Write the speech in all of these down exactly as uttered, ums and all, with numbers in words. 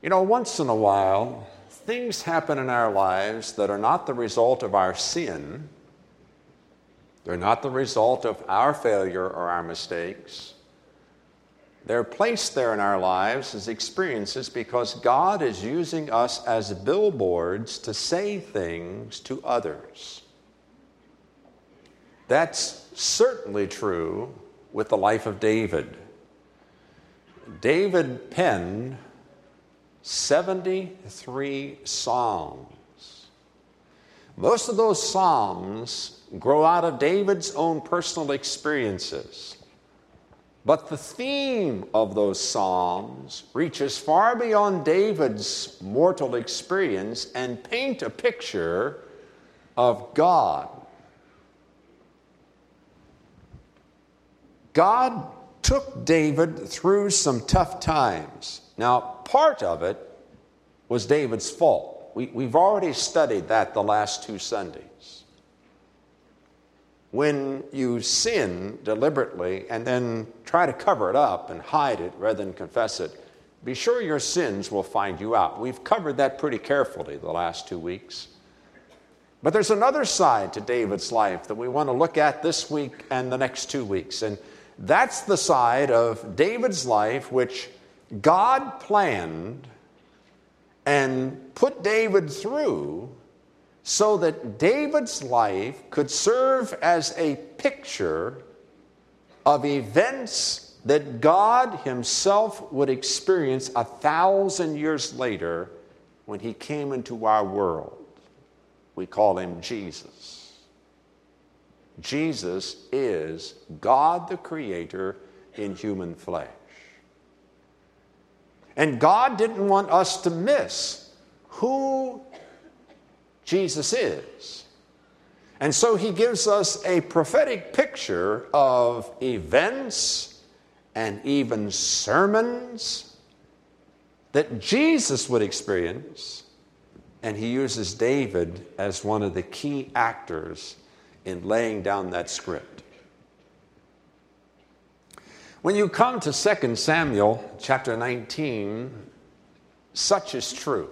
You know, once in a while, things happen in our lives that are not the result of our sin. They're not the result of our failure or our mistakes. They're placed there in our lives as experiences because God is using us as billboards to say things to others. That's certainly true with the life of David. David penned seventy-three psalms. Most of those psalms grow out of David's own personal experiences. But the theme of those psalms reaches far beyond David's mortal experience and paint a picture of God. God took David through some tough times. Now, part of it was David's fault. We, we've already studied that the last two Sundays. When you sin deliberately and then try to cover it up and hide it rather than confess it, be sure your sins will find you out. We've covered that pretty carefully the last two weeks. But there's another side to David's life that we want to look at this week and the next two weeks. And that's the side of David's life which God planned and put David through so that David's life could serve as a picture of events that God himself would experience a thousand years later when he came into our world. We call him Jesus. Jesus is God the Creator in human flesh. And God didn't want us to miss who Jesus is. And so he gives us a prophetic picture of events and even sermons that Jesus would experience, and he uses David as one of the key actors in laying down that script. When you come to Second Samuel chapter nineteen, such is true.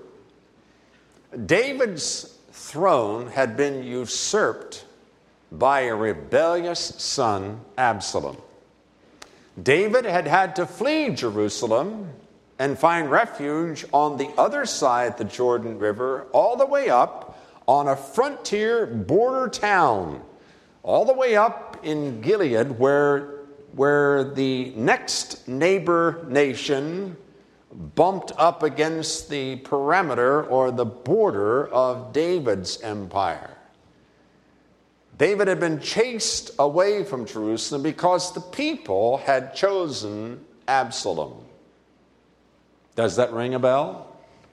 David's throne had been usurped by a rebellious son, Absalom. David had had to flee Jerusalem and find refuge on the other side of the Jordan River, all the way up on a frontier border town, all the way up in Gilead, where, where the next neighbor nation bumped up against the perimeter or the border of David's empire. David had been chased away from Jerusalem because the people had chosen Absalom. Does that ring a bell?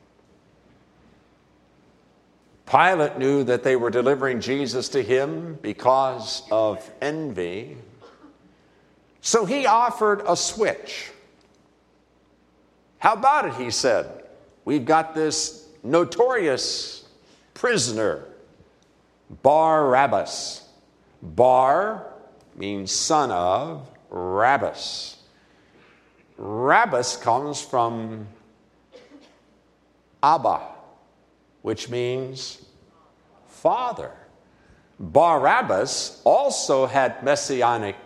Pilate knew that they were delivering Jesus to him because of envy. So he offered a switch. How about it, he said. We've got this notorious prisoner, Barabbas. Bar means son of, Rabbas. Rabbas comes from Abba, which means father. Barabbas also had messianic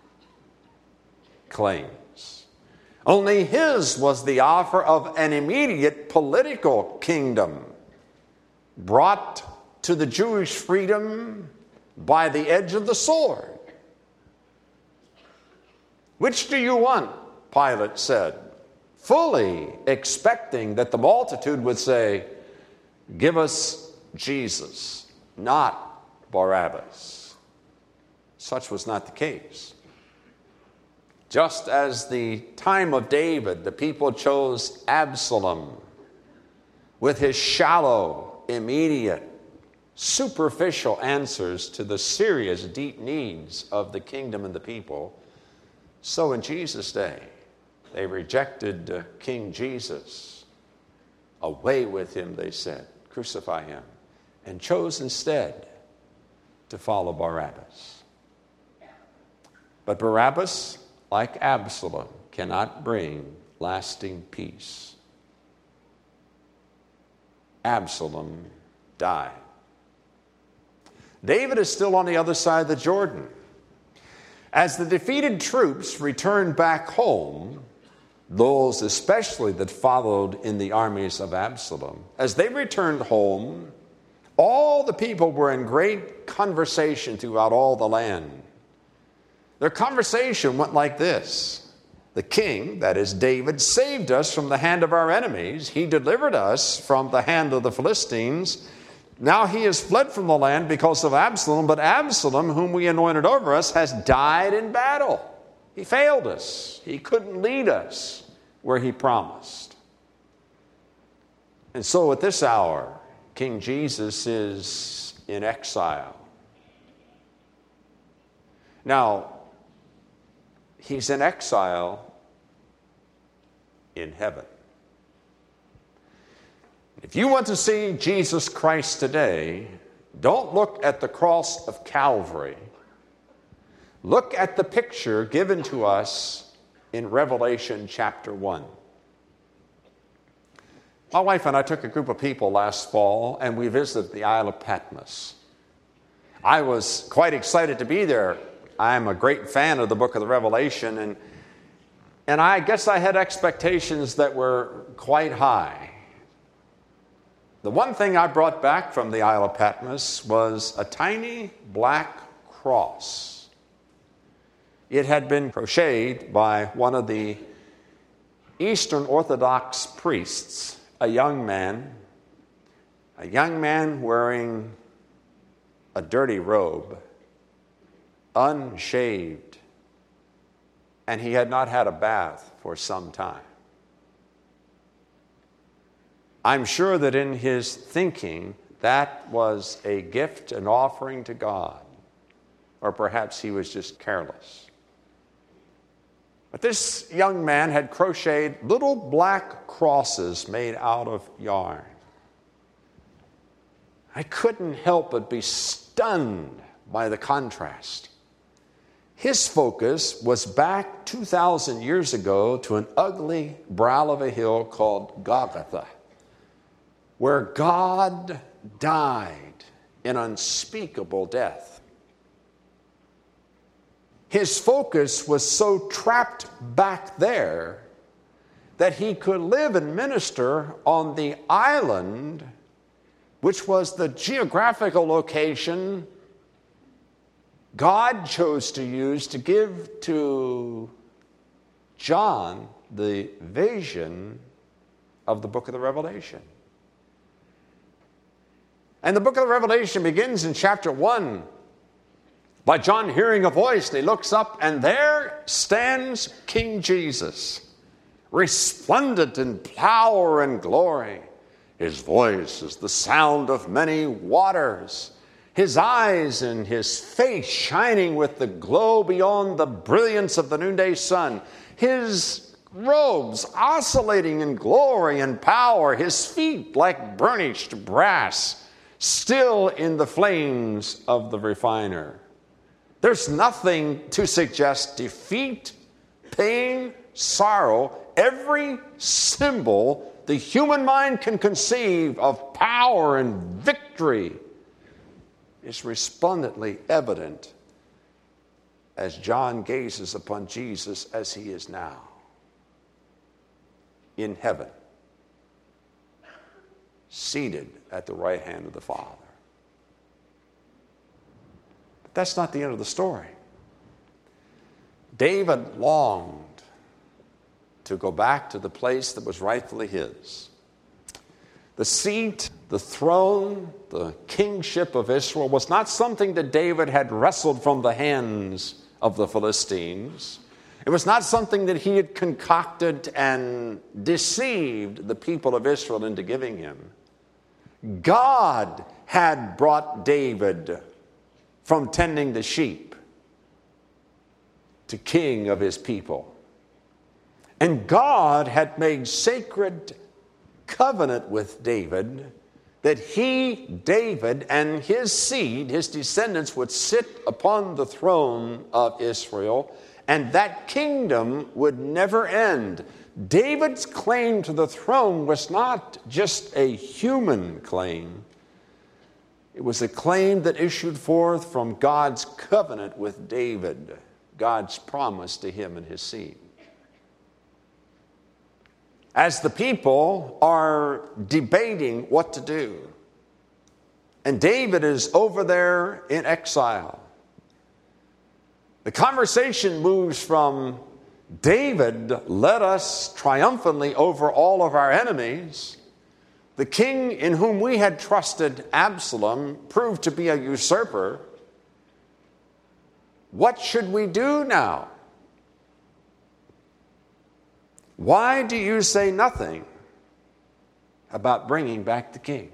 claims. Only his was the offer of an immediate political kingdom brought to the Jewish freedom by the edge of the sword. Which do you want? Pilate said, fully expecting that the multitude would say, give us Jesus, not Barabbas. Such was not the case. Just as the time of David, the people chose Absalom with his shallow, immediate, superficial answers to the serious, deep needs of the kingdom and the people, so in Jesus' day, they rejected uh, King Jesus. Away with him, they said. Crucify him. And chose instead to follow Barabbas. But Barabbas, like Absalom, cannot bring lasting peace. Absalom died. David is still on the other side of the Jordan. As the defeated troops returned back home, those especially that followed in the armies of Absalom, as they returned home, all the people were in great conversation throughout all the land. Their conversation went like this: the king, that is David, saved us from the hand of our enemies. He delivered us from the hand of the Philistines. Now he has fled from the land because of Absalom, but Absalom, whom we anointed over us, has died in battle. He failed us. He couldn't lead us where he promised. And so at this hour, King Jesus is in exile. Now, he's in exile in heaven. If you want to see Jesus Christ today, don't look at the cross of Calvary. Look at the picture given to us in Revelation chapter one. My wife and I took a group of people last fall, and we visited the Isle of Patmos. I was quite excited to be there. I'm a great fan of the book of the Revelation, and, and I guess I had expectations that were quite high. The one thing I brought back from the Isle of Patmos was a tiny black cross. It had been crocheted by one of the Eastern Orthodox priests, a young man, a young man wearing a dirty robe, unshaved, and he had not had a bath for some time. I'm sure that in his thinking, that was a gift, an offering to God, or perhaps he was just careless. But this young man had crocheted little black crosses made out of yarn. I couldn't help but be stunned by the contrast. His focus was back two thousand years ago to an ugly brow of a hill called Golgotha, where God died an unspeakable death. His focus was so trapped back there that he could live and minister on the island, which was the geographical location God chose to use to give to John the vision of the book of the Revelation. And the book of the Revelation begins in chapter one by John hearing a voice, and he looks up, and there stands King Jesus, resplendent in power and glory. His voice is the sound of many waters. His eyes and his face shining with the glow beyond the brilliance of the noonday sun. His robes oscillating in glory and power. His feet like burnished brass, still in the flames of the refiner. There's nothing to suggest defeat, pain, sorrow. Every symbol the human mind can conceive of power and victory is resplendently evident as John gazes upon Jesus as he is now in heaven, seated at the right hand of the Father. But that's not the end of the story. David longed to go back to the place that was rightfully his. The seat, the throne, the kingship of Israel was not something that David had wrestled from the hands of the Philistines. It was not something that he had concocted and deceived the people of Israel into giving him. God had brought David from tending the sheep to king of his people. And God had made sacred covenant with David that he, David, and his seed, his descendants, would sit upon the throne of Israel, and that kingdom would never end. David's claim to the throne was not just a human claim. It was a claim that issued forth from God's covenant with David, God's promise to him and his seed. As the people are debating what to do, and David is over there in exile, the conversation moves from David led us triumphantly over all of our enemies. The king in whom we had trusted, Absalom, proved to be a usurper. What should we do now? Why do you say nothing about bringing back the king?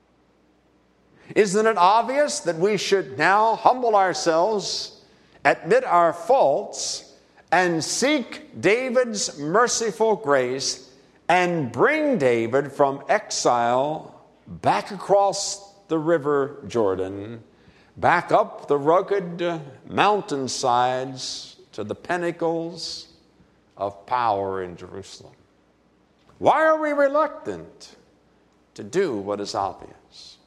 Isn't it obvious that we should now humble ourselves, admit our faults, and seek David's merciful grace and bring David from exile back across the river Jordan, back up the rugged mountainsides to the pinnacles of power in Jerusalem? Why are we reluctant to do what is obvious?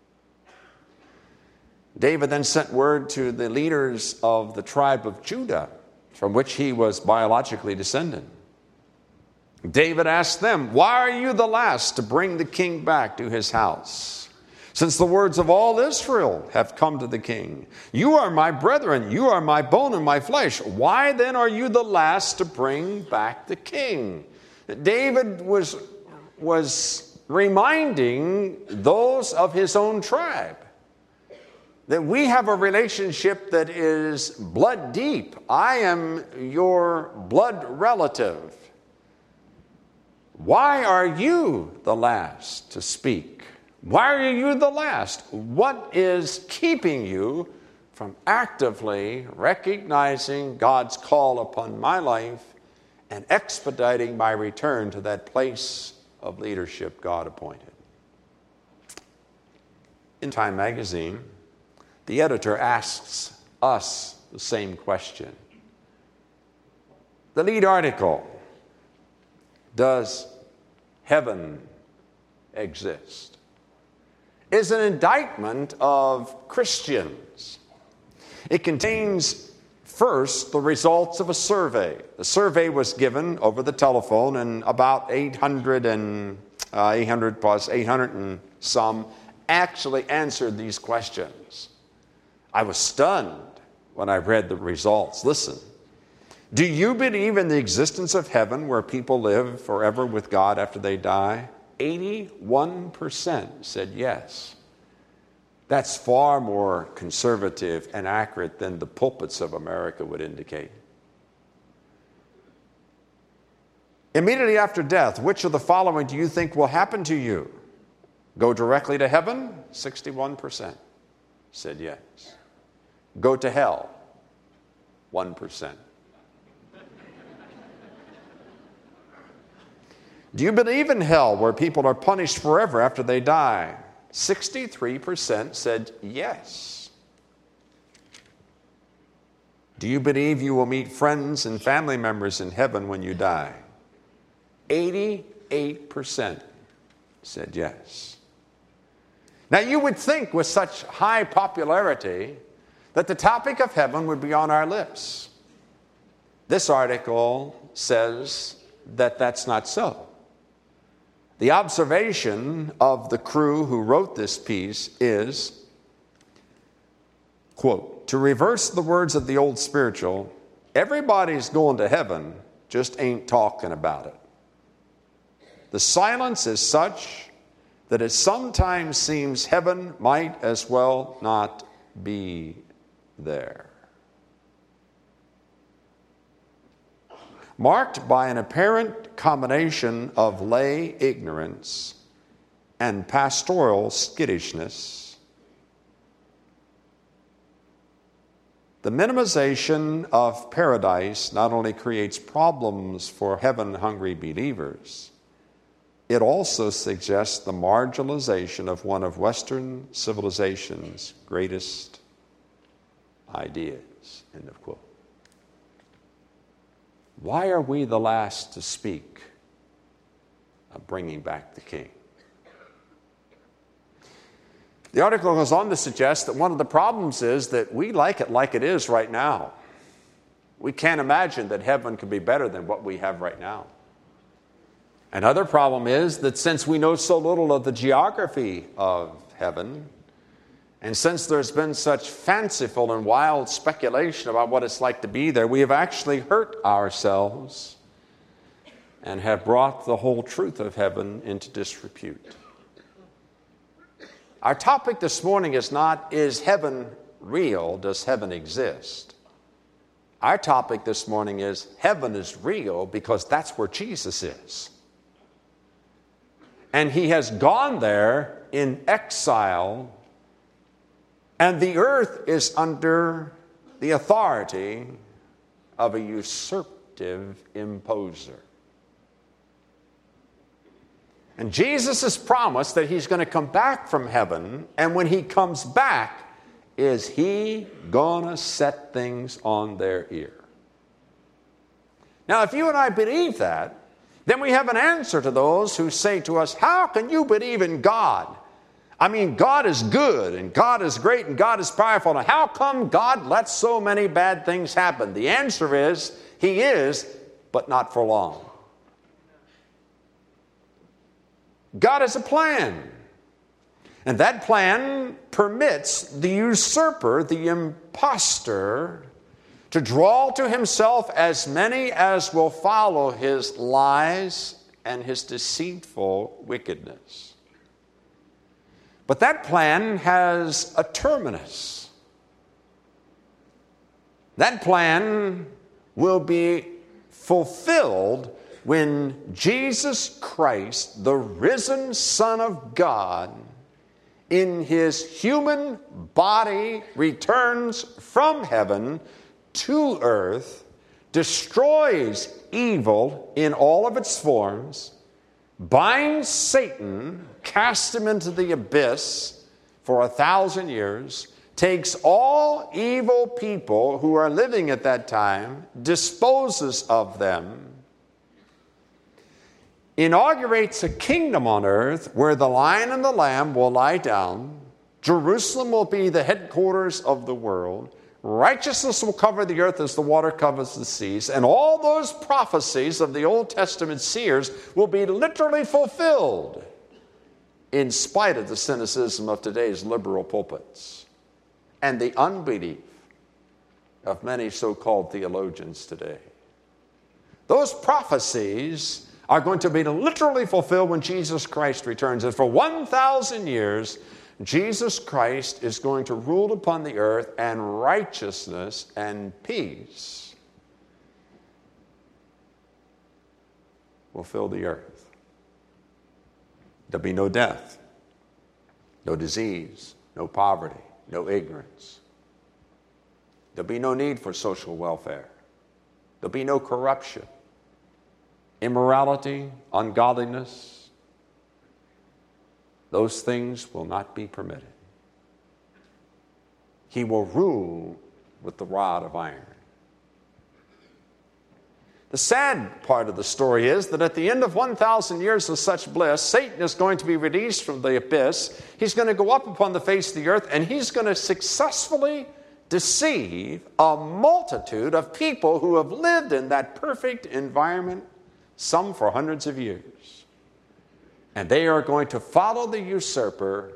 David then sent word to the leaders of the tribe of Judah, from which he was biologically descended. David asked them, "Why are you the last to bring the king back to his house? Since the words of all Israel have come to the king, you are my brethren, you are my bone and my flesh. Why then are you the last to bring back the king?" David was, was reminding those of his own tribe that we have a relationship that is blood deep. I am your blood relative. Why are you the last to speak? Why are you the last? What is keeping you from actively recognizing God's call upon my life and expediting my return to that place of leadership God appointed? In Time magazine, the editor asks us the same question. The lead article, "Does heaven exist?" is an indictment of Christians. It contains, first, the results of a survey. The survey was given over the telephone, and about eight hundred and uh, eight hundred plus eight hundred and some actually answered these questions. I was stunned when I read the results. Listen. Do you believe in the existence of heaven where people live forever with God after they die? eighty-one percent said yes. That's far more conservative and accurate than the pulpits of America would indicate. Immediately after death, which of the following do you think will happen to you? Go directly to heaven? sixty-one percent said yes. Go to hell? one percent. Do you believe in hell where people are punished forever after they die? sixty-three percent said yes. Do you believe you will meet friends and family members in heaven when you die? eighty-eight percent said yes. Now you would think with such high popularity that the topic of heaven would be on our lips. This article says that that's not so. The observation of the crew who wrote this piece is, quote, to reverse the words of the old spiritual, everybody's going to heaven, just ain't talking about it. The silence is such that it sometimes seems heaven might as well not be there. Marked by an apparent combination of lay ignorance and pastoral skittishness, the minimization of paradise not only creates problems for heaven-hungry believers, it also suggests the marginalization of one of Western civilization's greatest ideas. End of quote. why are we the last to speak of bringing back the king? The article goes on to suggest that one of the problems is that we like it like it is right now. We can't imagine that heaven could be better than what we have right now. Another problem is that since we know so little of the geography of heaven, and since there's been such fanciful and wild speculation about what it's like to be there, we have actually hurt ourselves and have brought the whole truth of heaven into disrepute. Our topic this morning is not, is heaven real? Does heaven exist? Our topic this morning is, heaven is real because that's where Jesus is. And he has gone there in exile, and the earth is under the authority of a usurpative imposer. And Jesus has promised that he's going to come back from heaven, and when he comes back, is he going to set things on their ear? Now, if you and I believe that, then we have an answer to those who say to us, how can you believe in God? I mean, God is good, and God is great, and God is powerful, and how come God lets so many bad things happen? The answer is, he is, but not for long. God has a plan. And that plan permits the usurper, the impostor, to draw to himself as many as will follow his lies and his deceitful wickedness. But that plan has a terminus. That plan will be fulfilled when Jesus Christ, the risen Son of God, in his human body returns from heaven to earth, destroys evil in all of its forms, binds Satan, casts him into the abyss for a thousand years, takes all evil people who are living at that time, disposes of them, inaugurates a kingdom on earth where the Lion and the Lamb will lie down. Jerusalem will be the headquarters of the world. Righteousness will cover the earth as the water covers the seas. And all those prophecies of the Old Testament seers will be literally fulfilled in spite of the cynicism of today's liberal pulpits and the unbelief of many so-called theologians today. Those prophecies are going to be literally fulfilled when Jesus Christ returns. And for one thousand years, Jesus Christ is going to rule upon the earth, and righteousness and peace will fill the earth. There'll be no death, no disease, no poverty, no ignorance. There'll be no need for social welfare. There'll be no corruption, immorality, ungodliness. Those things will not be permitted. He will rule with the rod of iron. The sad part of the story is that at the end of one thousand years of such bliss, Satan is going to be released from the abyss. He's going to go up upon the face of the earth, and he's going to successfully deceive a multitude of people who have lived in that perfect environment, some for hundreds of years. And they are going to follow the usurper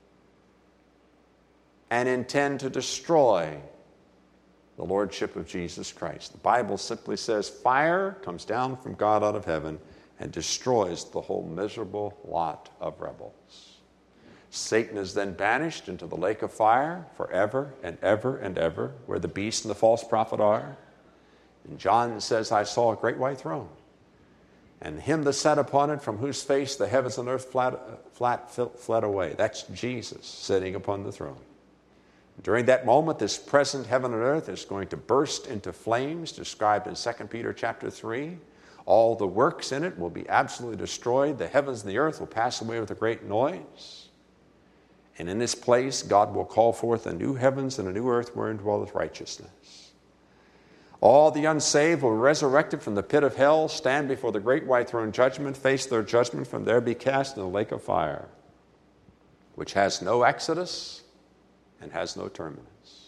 and intend to destroy the lordship of Jesus Christ. The Bible simply says fire comes down from God out of heaven and destroys the whole miserable lot of rebels. Satan is then banished into the lake of fire forever and ever and ever, where the beast and the false prophet are. And John says, I saw a great white throne, and him that sat upon it, from whose face the heavens and earth flat, flat fled away. That's Jesus sitting upon the throne. During that moment, this present heaven and earth is going to burst into flames, described in Second Peter chapter three. All the works in it will be absolutely destroyed. The heavens and the earth will pass away with a great noise. And in this place, God will call forth a new heavens and a new earth wherein dwelleth righteousness. All the unsaved will be resurrected from the pit of hell, stand before the great white throne judgment, face their judgment, from there be cast in the lake of fire, which has no exodus and has no terminus.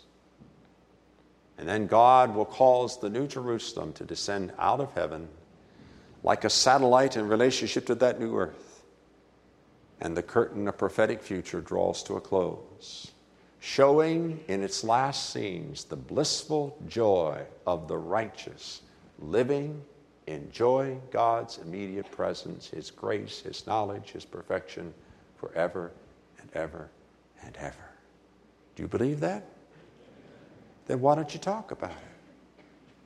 And then God will cause the New Jerusalem to descend out of heaven like a satellite in relationship to that new earth. And the curtain of prophetic future draws to a close, showing in its last scenes the blissful joy of the righteous living, enjoying God's immediate presence, His grace, His knowledge, His perfection forever and ever and ever. Do you believe that? Then why don't you talk about it?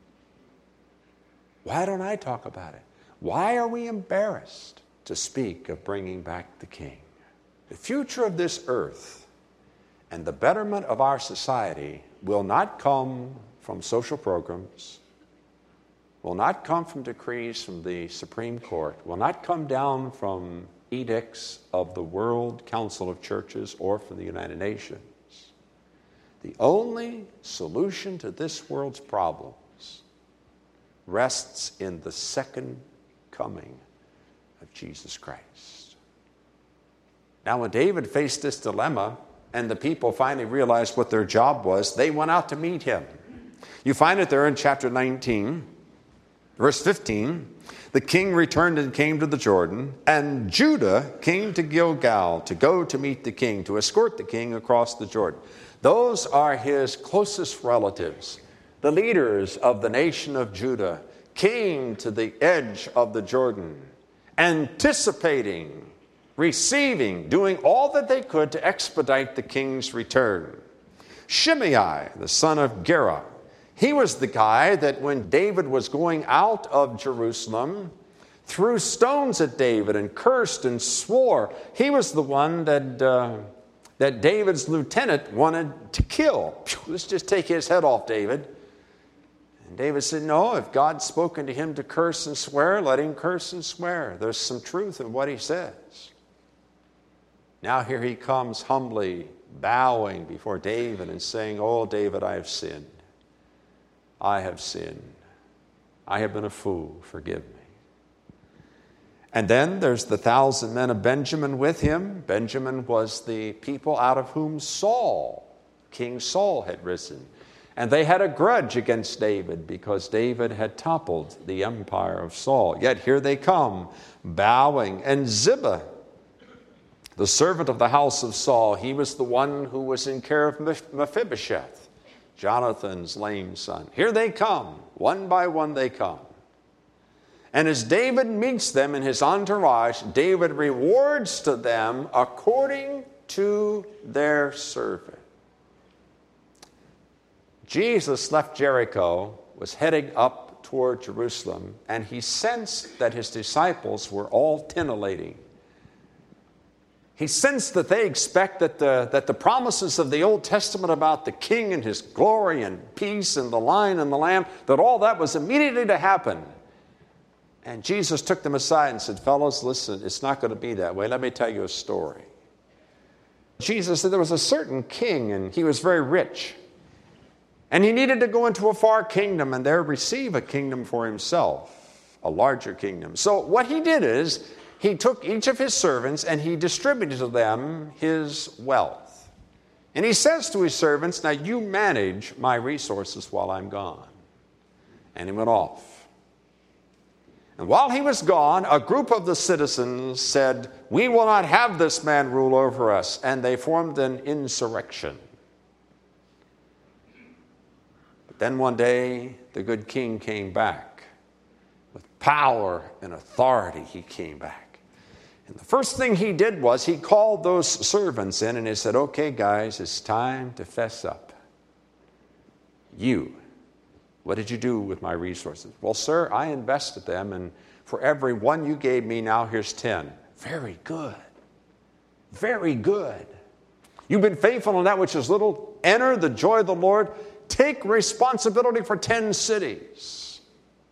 Why don't I talk about it? Why are we embarrassed to speak of bringing back the King? The future of this earth and the betterment of our society will not come from social programs, will not come from decrees from the Supreme Court, will not come down from edicts of the World Council of Churches or from the United Nations. The only solution to this world's problems rests in the second coming of Jesus Christ. Now, when David faced this dilemma and the people finally realized what their job was, they went out to meet him. You find it there in chapter nineteen, verse fifteen. The king returned and came to the Jordan, and Judah came to Gilgal to go to meet the king, to escort the king across the Jordan. Those are his closest relatives. The leaders of the nation of Judah came to the edge of the Jordan, anticipating, receiving, doing all that they could to expedite the king's return. Shimei, the son of Gera, he was the guy that when David was going out of Jerusalem, threw stones at David and cursed and swore. He was the one that... Uh, that David's lieutenant wanted to kill. Let's just take his head off, David. And David said, no, if God's spoken to him to curse and swear, let him curse and swear. There's some truth in what he says. Now here he comes humbly bowing before David and saying, oh, David, I have sinned. I have sinned. I have been a fool. Forgive me. And then there's the thousand men of Benjamin with him. Benjamin was the people out of whom Saul, King Saul, had risen. And they had a grudge against David because David had toppled the empire of Saul. Yet here they come, bowing. And Ziba, the servant of the house of Saul, he was the one who was in care of Mephibosheth, Jonathan's lame son. Here they come. One by one they come. And as David meets them in his entourage, David rewards to them according to their service. Jesus left Jericho, was heading up toward Jerusalem, and he sensed that his disciples were all titillating. He sensed that they expect that the, that the promises of the Old Testament about the king and his glory and peace and the lion and the lamb, that all that was immediately to happen. And Jesus took them aside and said, fellows, listen, it's not going to be that way. Let me tell you a story. Jesus said there was a certain king, and he was very rich. And he needed to go into a far kingdom and there receive a kingdom for himself, a larger kingdom. So what he did is he took each of his servants and he distributed to them his wealth. And he says to his servants, now you manage my resources while I'm gone. And he went off. And while he was gone, a group of the citizens said, we will not have this man rule over us. And they formed an insurrection. But then one day, the good king came back. With power and authority, he came back. And the first thing he did was he called those servants in and he said, okay, guys, it's time to fess up. You. What did you do with my resources? Well, sir, I invested them, and for every one you gave me, now here's ten. Very good. Very good. You've been faithful in that which is little. Enter the joy of the Lord. Take responsibility for ten cities.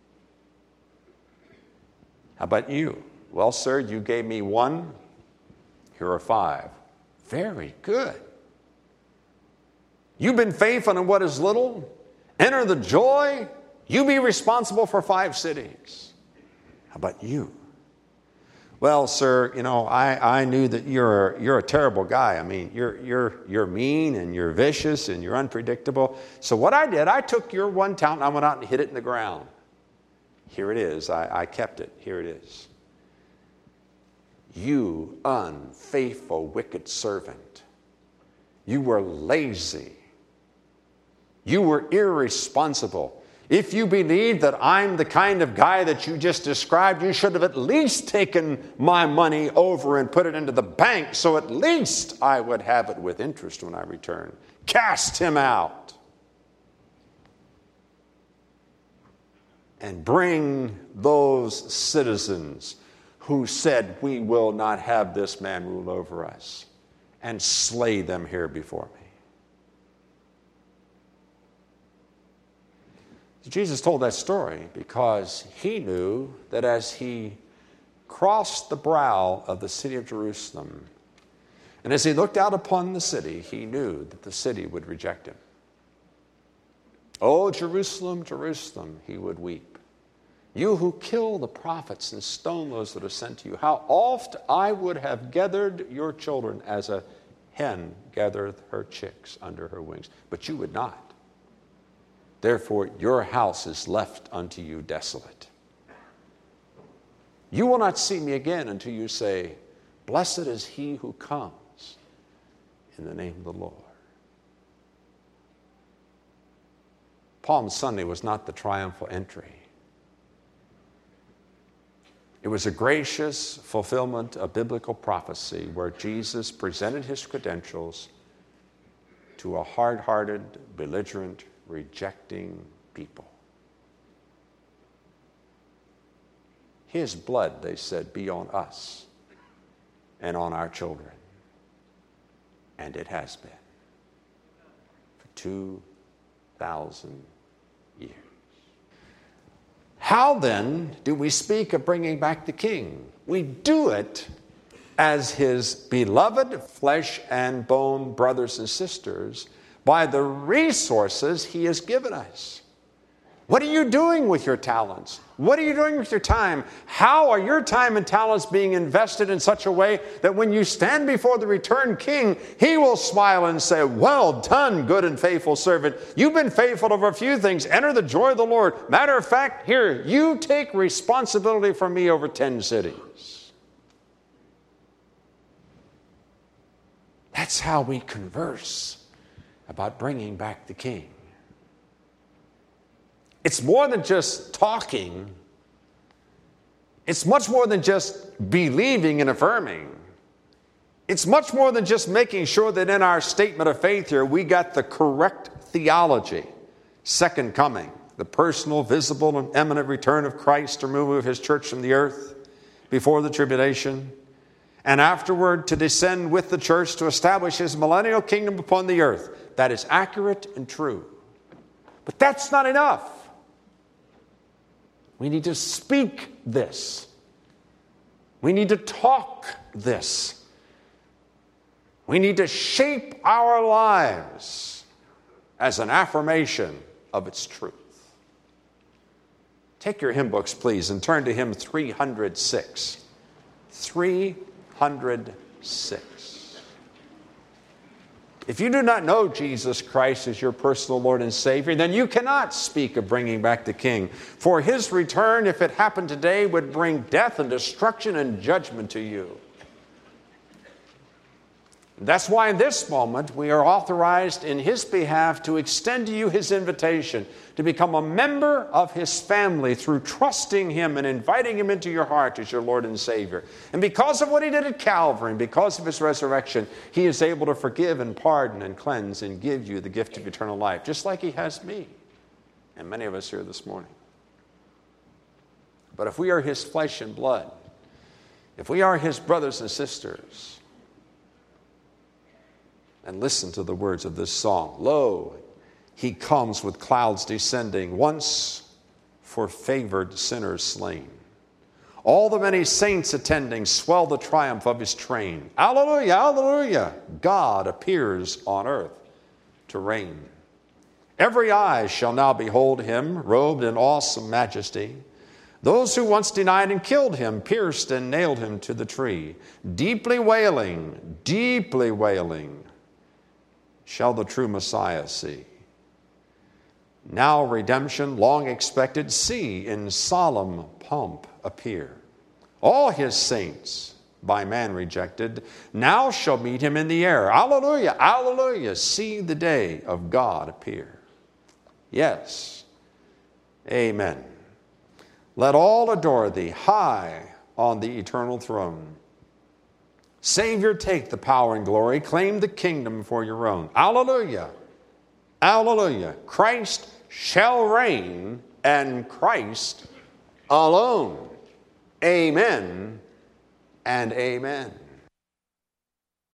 How about you? Well, sir, you gave me one. Here are five. Very good. You've been faithful in what is little. Enter the joy You be responsible for five cities. How about you? Well, sir, you know, I, I knew that you're, you're a terrible guy. I mean, you're, you're, you're mean and you're vicious and you're unpredictable. So what I did, I took your one talent and I went out and hid it in the ground. Here it is. I, I kept it. Here it is. You unfaithful, wicked servant. You were lazy. You were irresponsible. If you believe that I'm the kind of guy that you just described, you should have at least taken my money over and put it into the bank, so at least I would have it with interest when I return. Cast him out. And bring those citizens who said, we will not have this man rule over us, and slay them here before me. Jesus told that story because he knew that as he crossed the brow of the city of Jerusalem, and as he looked out upon the city, he knew that the city would reject him. Oh, Jerusalem, Jerusalem, he would weep. You who kill the prophets and stone those that are sent to you, how oft I would have gathered your children as a hen gathereth her chicks under her wings, but you would not. Therefore, your house is left unto you desolate. You will not see me again until you say, blessed is he who comes in the name of the Lord. Palm Sunday was not the triumphal entry. It was a gracious fulfillment of biblical prophecy where Jesus presented his credentials to a hard-hearted, belligerent, rejecting people. His blood, they said, be on us and on our children. And it has been for two thousand years. How then do we speak of bringing back the king? We do it as his beloved flesh and bone brothers and sisters by the resources he has given us. What are you doing with your talents? What are you doing with your time? How are your time and talents being invested in such a way that when you stand before the returned king, he will smile and say, well done, good and faithful servant. You've been faithful over a few things. Enter the joy of the Lord. Matter of fact, here, you take responsibility for me over ten cities. That's how we converse about bringing back the king. It's more than just talking. It's much more than just believing and affirming. It's much more than just making sure that in our statement of faith here we got the correct theology. Second coming, the personal, visible, and imminent return of Christ to remove his church from the earth before the tribulation, and afterward to descend with the church to establish his millennial kingdom upon the earth. That is accurate and true. But that's not enough. We need to speak this. We need to talk this. We need to shape our lives as an affirmation of its truth. Take your hymn books, please, and turn to hymn three hundred six. three hundred six. If you do not know Jesus Christ as your personal Lord and Savior, then you cannot speak of bringing back the King. For his return, if it happened today, would bring death and destruction and judgment to you. That's why in this moment we are authorized in his behalf to extend to you his invitation to become a member of his family through trusting him and inviting him into your heart as your Lord and Savior. And because of what he did at Calvary and because of his resurrection, he is able to forgive and pardon and cleanse and give you the gift of eternal life, just like he has me and many of us here this morning. But if we are his flesh and blood, if we are his brothers and sisters, and listen to the words of this song. Lo, he comes with clouds descending, once for favored sinners slain. All the many saints attending swell the triumph of his train. Alleluia, alleluia. God appears on earth to reign. Every eye shall now behold him, robed in awesome majesty. Those who once denied and killed him, pierced and nailed him to the tree. Deeply wailing, deeply wailing, shall the true Messiah see. Now redemption, long expected, see in solemn pomp appear. All his saints, by man rejected, now shall meet him in the air. Alleluia, alleluia, see the day of God appear. Yes, amen. Let all adore thee high on the eternal throne. Savior, take the power and glory, claim the kingdom for your own. Alleluia, alleluia, Christ shall reign, and Christ alone. Amen and amen.